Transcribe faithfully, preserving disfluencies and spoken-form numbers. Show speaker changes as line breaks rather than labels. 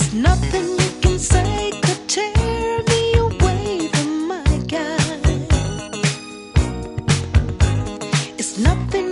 Nothing you can say could tear me away from my guy. It's nothing